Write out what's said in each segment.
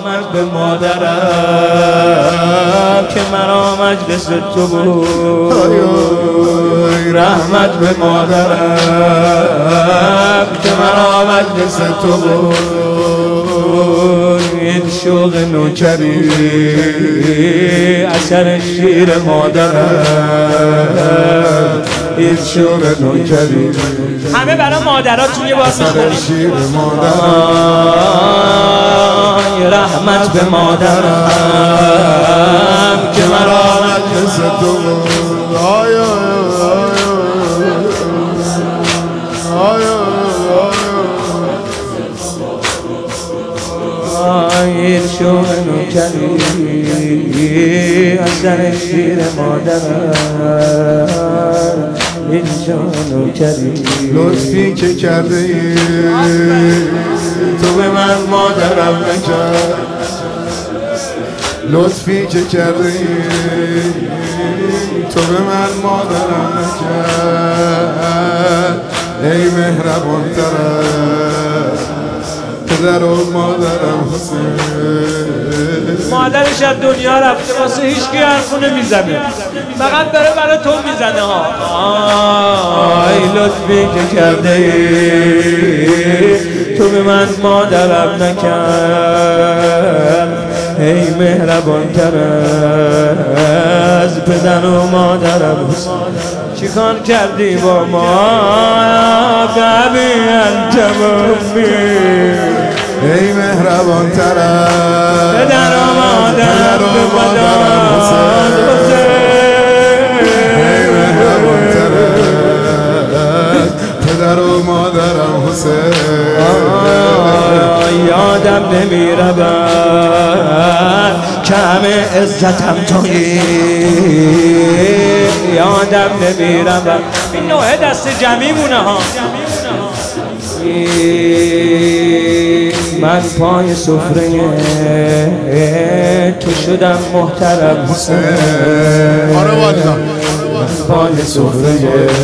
رحمت به مادرم که مرا مجلس تو بود، رحمت به مادرم که مرا مجلس تو بود. این شوق نوکری اثر شیر مادرم، این شوق نوکری همه برای مادراتون یه بار میخونید. شیر مادرم رحمت به مادرم که مرا مجلس تو بود. این شوق نوکری اثر شیر مادرم، این شوق نوکری لطفی که کرده ای تو به من مادرم نکرد، لطفی که کرده ای تو به من مادرم نکرد. ای مهربان طرف پدر و مادرم حسین. مادرش از دنیا رفته، واسه هیچکی حرفو نمیزنه، فقط برای تو میزنه ها. ای لطفی که کرده ای تو به من مادرم نکرد، ای مهربان تر از پدر و مادرم حسین. چیکار کردی با ما ببی انت ممی، ای مهربان تر پدر و مادرم حسین. ای مهربان تر پدر و مادرم حسین. یادم نمیره که همه عزتم تویی، یادم نمیره این نوعه دست جمعی مونه ها. من پای سفره تو شدم محترم حسین. آره والله پای سفره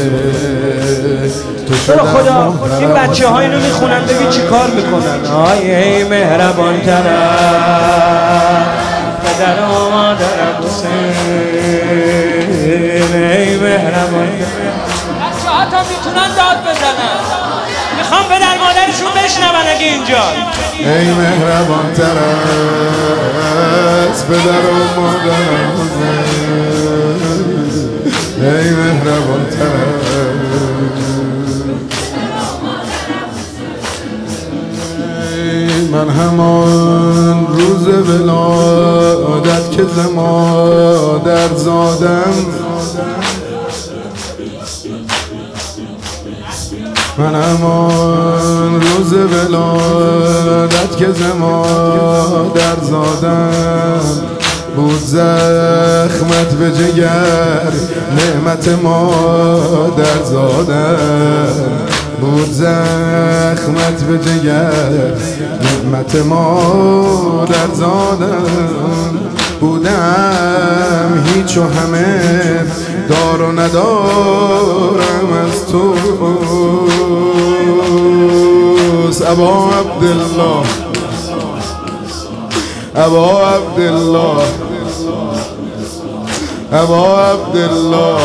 تو شدم خدا. این بچه ها اینو میخونن ببین چی کار میکنن. ای مهربان طرف پدر و مادرم حسین، ای مهربان. بچه ها تا میتونن داد بزنن، میخوام پدر مادرشون بشنون اگه اینجا. ای مهربان تر از پدر و مادرم حسین، ای مهربان تر. من همان روز ولادت که ز مادر زادم، من همان روز ولادت که ز مادر زادم، بود زخمت به جگر نعمت مادر زادم، بود زخمت به جگر نعمت مادر زادم. بودم هیچ و همه دار و ندارم از تو. ابا عبدالله ابا عبدالله ابا عبدالله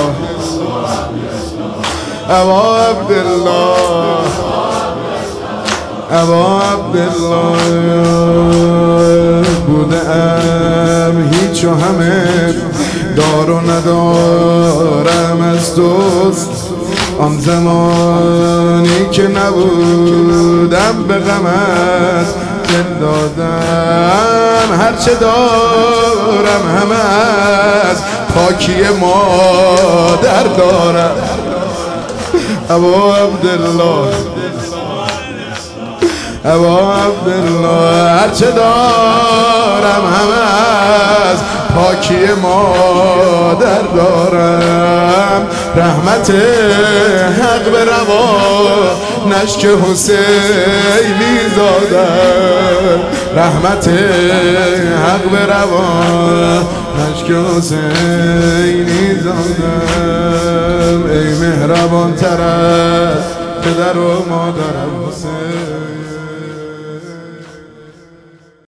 ابا عبدالله ابا عبدالله. بودم هیچ و همه دار و ندارم از دوست. آن زمانی که نبودم به غمت دل دادم، هرچه دارم همه از پاکی مادر دارم. ابا عبدالله ابا عبدالله، هرچه دارم همه از پاکی مادر دارم. رحمت حق به روا نشک حسینی زادم، رحمت حق به روا نشک حسینی زادم. ای مهربان طرف پدر و مادرم حسین.